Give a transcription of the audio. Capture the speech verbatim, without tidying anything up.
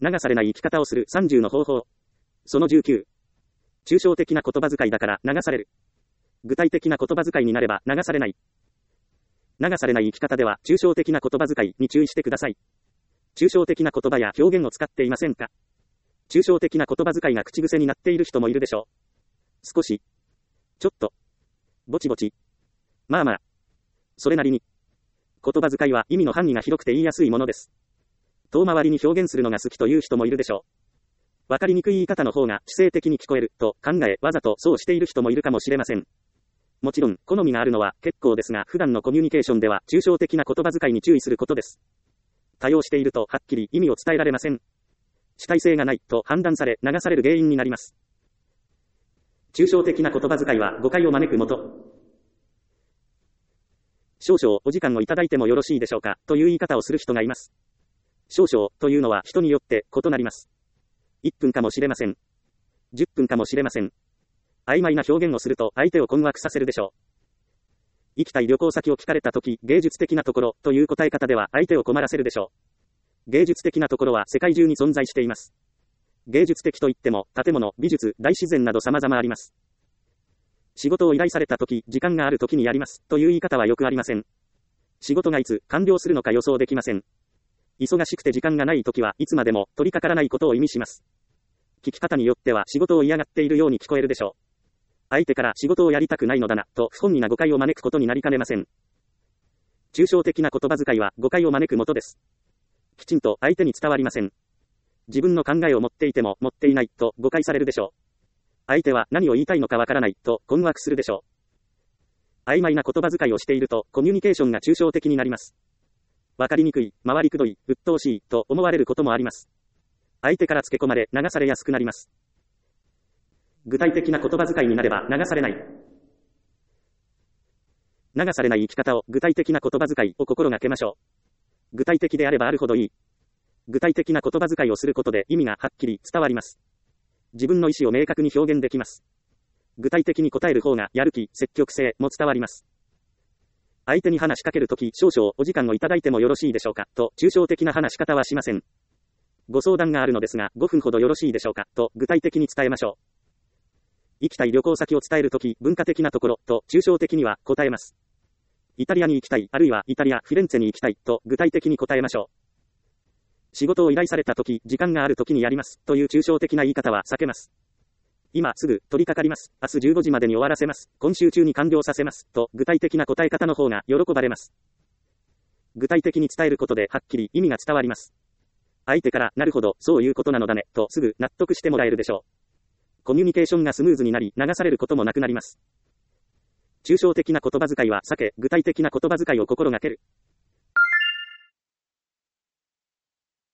流されない生き方をするさんじゅうの方法。そのじゅうきゅう。抽象的な言葉遣いだから流される。具体的な言葉遣いになれば流されない。流されない生き方では抽象的な言葉遣いに注意してください。抽象的な言葉や表現を使っていませんか？抽象的な言葉遣いが口癖になっている人もいるでしょう。少し、ちょっと、ぼちぼち、まあまあ、それなりに。言葉遣いは意味の範囲が広くて言いやすいものです。遠回りに表現するのが好きという人もいるでしょう。わかりにくい言い方の方が知性的に聞こえると考え、わざとそうしている人もいるかもしれません。もちろん、好みがあるのは結構ですが、普段のコミュニケーションでは抽象的な言葉遣いに注意することです。多用しているとはっきり意味を伝えられません。主体性がないと判断され流される原因になります。抽象的な言葉遣いは誤解を招くもと。少々お時間をいただいてもよろしいでしょうかという言い方をする人がいます。少々というのは人によって異なります。いっぷんかもしれません。じゅっぷんかもしれません。曖昧な表現をすると相手を困惑させるでしょう。行きたい旅行先を聞かれたとき、芸術的なところという答え方では相手を困らせるでしょう。芸術的なところは世界中に存在しています。芸術的といっても、建物、美術、大自然など様々あります。仕事を依頼されたとき、時間があるときにやります、という言い方はよくありません。仕事がいつ完了するのか予想できません。忙しくて時間がないときはいつまでも取り掛からないことを意味します。聞き方によっては仕事を嫌がっているように聞こえるでしょう。相手から仕事をやりたくないのだな、と不本意な誤解を招くことになりかねません。抽象的な言葉遣いは誤解を招くもとです。きちんと相手に伝わりません。自分の考えを持っていても持っていないと誤解されるでしょう。相手は何を言いたいのかわからないと困惑するでしょう。曖昧な言葉遣いをしているとコミュニケーションが抽象的になります。わかりにくい、回りくどい、鬱陶しいと思われることもあります。相手から付け込まれ流されやすくなります。具体的な言葉遣いになれば流されない。流されない生き方を具体的な言葉遣いを心がけましょう。具体的であればあるほどいい。具体的な言葉遣いをすることで意味がはっきり伝わります。自分の意思を明確に表現できます。具体的に答える方がやる気、積極性も伝わります。相手に話しかけるとき少々お時間をいただいてもよろしいでしょうかと抽象的な話し方はしません。ご相談があるのですがごふんほどよろしいでしょうかと具体的に伝えましょう。行きたい旅行先を伝えるとき文化的なところと抽象的には答えます。イタリアに行きたい、あるいはイタリア、フィレンツェに行きたいと具体的に答えましょう。仕事を依頼されたとき、時間があるときにやりますという抽象的な言い方は避けます。今すぐ取り掛かります。明日じゅうごじまでに終わらせます。今週中に完了させますと具体的な答え方の方が喜ばれます。具体的に伝えることではっきり意味が伝わります。相手からなるほどそういうことなのだねとすぐ納得してもらえるでしょう。コミュニケーションがスムーズになり流されることもなくなります。抽象的な言葉遣いは避け、具体的な言葉遣いを心がける。